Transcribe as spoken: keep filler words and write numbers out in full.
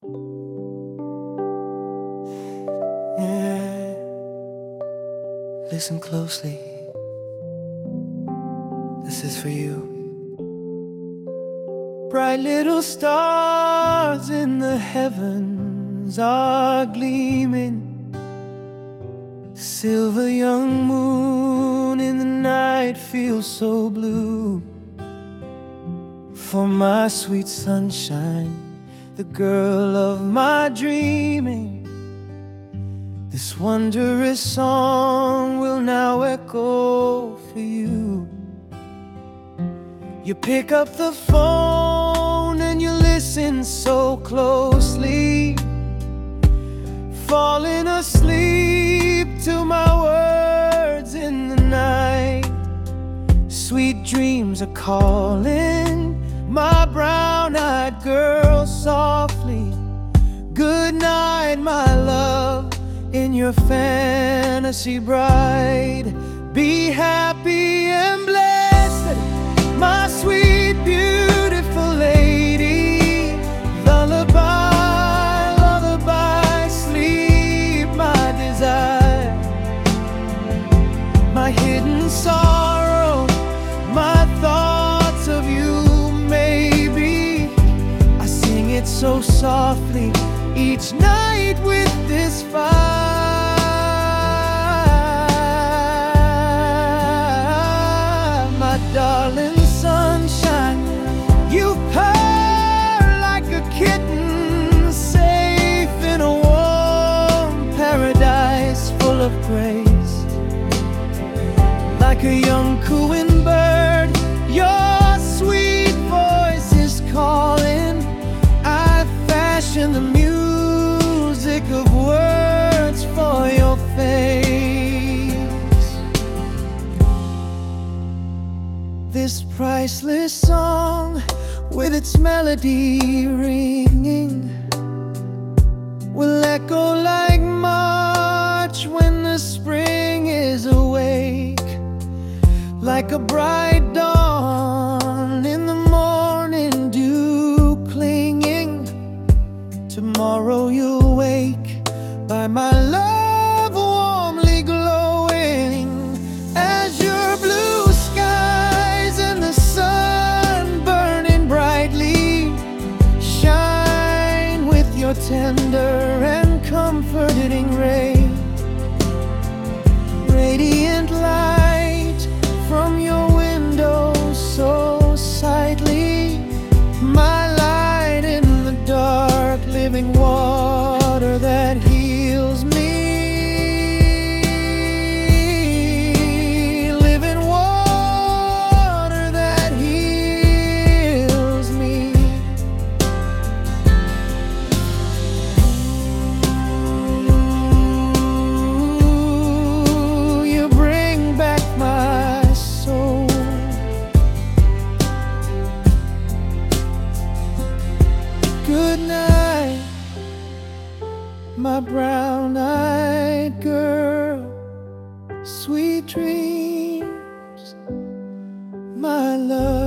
Yeah, listen closely. This is for you. Bright little stars in the heavens are gleaming. Silver young moon in the night feels so blue. For my sweet sunshine, the girl of my dreaming, this wondrous song will now echo for you. You pick up the phone and you listen so closely, falling asleep to my words in the night. Sweet dreams are calling my brown-eyed girl softly. Good night, my love, in your fantasy bride. Be happy and blessed, my sweet, beautiful lady. Lullaby, lullaby, sleep, my desire. My hidden sorrow, my thoughts of you, maybe. I sing it so softly each night with this fire. My darling sunshine, you purr like a kitten, safe in a warm paradise full of grace. Like a young cooing bird, your sweet voice is calling. I fashion the music of words for your face. This priceless song, with its melody ringing, will echo like March when the spring is awake. Like a bright dawn in the morning dew clinging. Tomorrow you'll wake by my love warmly glowing. As your blue skies and the sun burning brightly shine with your tender and comforting ray. Radiant light from your window so sightly, my light in the dark, living water that heals me, living water that heals me. Ooh, you bring back my soul. Good night, my brown-eyed girl. Sweet dreams, my love.